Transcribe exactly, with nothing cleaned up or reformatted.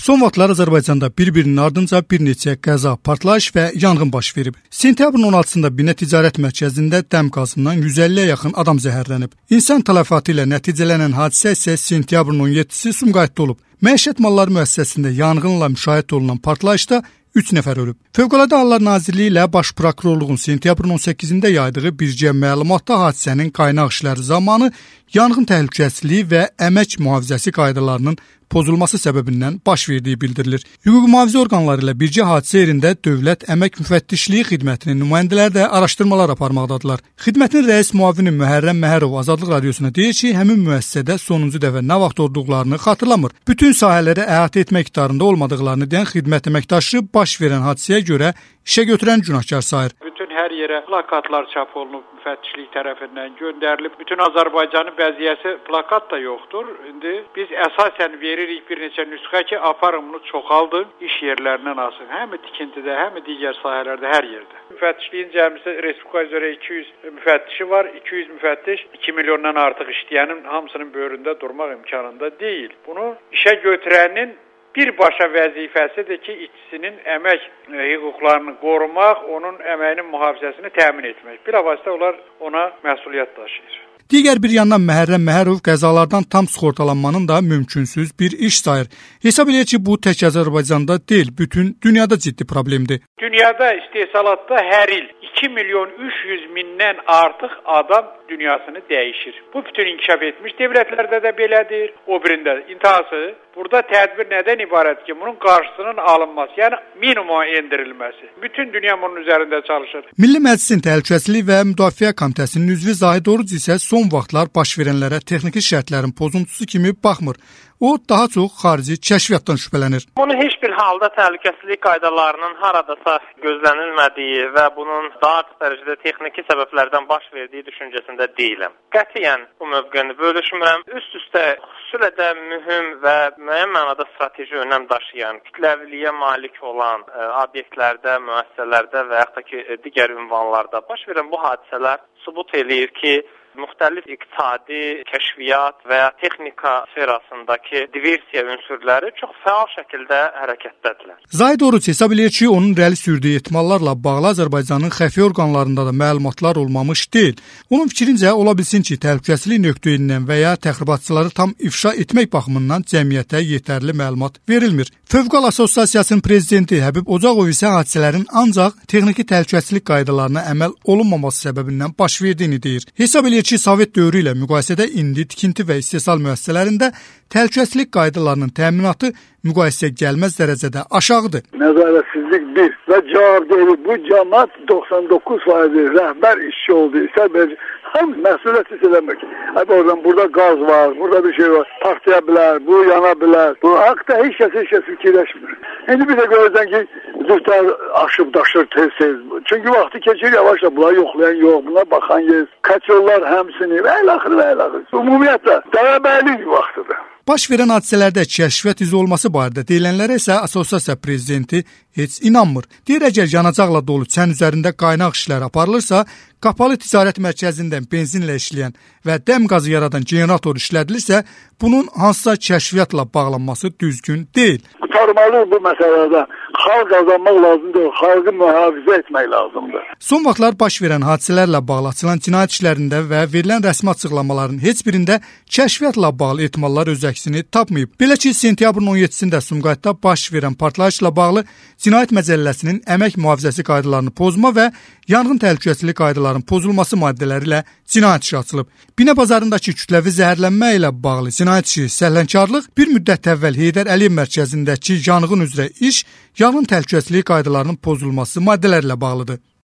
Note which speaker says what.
Speaker 1: Son vaxtlar Azərbaycanda bir-birinin ardınca bir neçə qəza, partlayış və yanğın baş verib. Sentyabrın on altısında Binə Ticarət Mərkəzində dəm qazından yüz əlliyə yaxın adam zəhərlənib. İnsan tələfatı ilə nəticələnən hadisə isə sentyabrın on yeddisi Sumqayıtda olub. Məişət Malları müəssisəsində yanğınla müşahidə olunan partlayışda üç nəfər ölüb. Fövqəladə Hallar Nazirliyi ilə Baş Prokurorluğun sentyabrın on səkkizində yaydığı birgə məlumatda hadisənin qaynaq işləri zamanı yanğın təhlükəsizliyi və əmək mühafizəsi qaydalarının pozulması səbəbindən baş verdiyi bildirilir. Hüquq mühafizə orqanları ilə birgə hadisə yerində Dövlət Əmək Müfəttişliyi Xidmətinin nümayəndələri də araşdırmalar aparmaqdadılar. Xidmətin rəis müavini Mühərrəm Məhərov Azadlıq Radiosuna deyir ki, həmin müəssisədə sonuncu dəfə nə vaxt olduqlarını xatırlamır. Bütün sahələri əhatə etmək iqtidarında olmadıqlarını deyən xidmət əməkdaşı baş verən hadisəyə görə işə götürən günahkar sayır.
Speaker 2: Bütün hər yerə plakatlar çap olunub, müfəttişlik tərəfindən göndərilib. Bütün Azərbaycanın bəziyyəsi plakat da yoxdur. İndi biz əsasən veririk bir neçə nüsxə ki, aparın bunu çoxaldın, iş yerlərindən asın. Həm tikintidə, həm digər sahələrdə, hər yerdə. Müfəttişliyin cəmisi Respublika üzrə iki yüz müfəttişi var. iki yüz müfəttiş iki milyondan artıq işləyənin hamısının böyründə durmaq imkanında deyil. Bunu işə götürənin birbaşa vəzifəsidir ki, işçisinin əmək hüquqlarını qorumaq, onun əməyinin mühafizəsini təmin etmək. Bilavasitə onlar ona məsuliyyət daşıyır.
Speaker 1: Digər bir yandan Mühərrəm Məhərov qəzalardan tam sığortalanmanın da mümkünsüz bir iş sayır. Hesab edir ki, bu tək Azərbaycanda deyil, bütün dünyada ciddi problemdir.
Speaker 2: Dünyada istehsalatda hər il iki milyon üç yüz mindən artıq adam dünyasını dəyişir. Bu bütün inkişaf etmiş dövlətlərdə də belədir. O birində intihası. Burada tədbir nədən ibarət ki, bunun qarşısının alınması, yəni minimuma endirilməsi. Bütün dünya bunun üzərində çalışır.
Speaker 1: Milli Məclisin Təhlükəsizlik və Müdafiə Komitəsinin üzvü Zahid Oruc isə son vaxtlar baş verənlərə texniki şərtlərin pozuntusu kimi baxmır. O daha çox xarici kəşfiyyatdan şübhələnir.
Speaker 3: Bunu heç bir halda təhlükəsizlik qaydalarının haradasa gözlənilmədiyi və bunun daha artıq dərəcədə texniki səbəblərdən baş verdiyi düşüncəsində deyiləm. Qətiyyən bu mövqeni bölüşmürəm. Üst-üstə xüsusilə də mühüm və müəyyən mənada strateji önəm daşıyan, kütləviliyə malik olan ə, obyektlərdə, müəssisələrdə və yaxud da ki, digər ünvanlarda baş verən bu hadisələr sübut eləyir ki, müxtəlif iqtisadi, kəşfiyyat və ya texnika sferasındakı diversiya ünsürləri çox fəal şəkildə hərəkətdədirlər.
Speaker 1: Zahid Oruc hesab edir ki, onun irəli sürdüyü ehtimallarla bağlı Azərbaycanın xəfiyyə orqanlarında da məlumatlar olmamış deyil. Onun fikrincə, ola bilsin ki, təhlükəsizlik nöqteyindən və ya təxribatçıları tam ifşa etmək baxımından cəmiyyətə yetərli məlumat verilmir. Fövqəladə Assosiasiyasının prezidenti Həbib Ocaqov isə hadisələrin ancaq texniki təhlükəsizlik qaydalarına əməl olunmaması səbəbindən baş verdiyini deyir. Hesab edir ki, Sovet dövrü ilə müqayisədə indi tikinti və istehsal müəssisələrində təhlükəsizlik qaydalarının təminatı müqayisəyə gəlməz dərəcədə aşağıdır.
Speaker 4: Nəzarətsizlik bir və cavabdehlik. Bu cəmaət doxsan doqquz faiz rəhbər işçi oldu. İsə həm məsuliyyət hiss eləmək. Abi oradan burada qaz var, burada bir şey var. Partlaya bilər, bu yana bilər. Bu haqda heç kəs heç kəs fikirləşmir. İndi bir də görürsən ki, zühtər aşıb daşır tez-tez. Çünki vaxtı keçir yavaşla, bunlar yoxlayan yox, buna baxan yox. Kaçırlar həmsini və el-axır və el-axır. Ümumiyyətlə, tələbəlik vaxtıdır.
Speaker 1: Baş verən hadisələrdə kəşfiyyat izi olması barədə deyilənlərə isə Assosiasiya prezidenti heç inanmır. Deyir, əgər yanacaqla dolu çən üzərində qaynaq işləri aparılırsa, qapalı ticarət mərkəzindən benzinlə işləyən və dəm qazı yaradan generator işlədilirsə, bunun hansısa kəşfiyyatla bağlanması düzgün deyil.
Speaker 4: Qurtarmalı bu məsələdə xalq qazanmaq lazımdır, xalqı mühafizə etmək lazımdır.
Speaker 1: Son vaxtlar baş verən hadisələrlə bağlı açılan cinayət işlərində və verilən rəsmi açıqlamaların heç birində kəşfiyyatla bağlı ehtimallar öz əksini tapmayıb. Belə ki, sentyabrın on yeddisində Sumqayıtda baş verən partlayışla bağlı Cinayət Məcəlləsinin əmək mühafizəsi qaydalarını pozma və yanğın təhlükəsizlik qaydalarının pozulması maddələri ilə cinayət işi açılıb. Binə bazarındakı kütləvi zəhərlənmə ilə bağlı cinayət işi səhlənkarlıq bir müddət əvvəl Heydər Əliyev mərkəzindəki yanğın üzrə iş yanğın təhlükəsizlik qaydalarının pozulması maddələri ilə bağlıdır.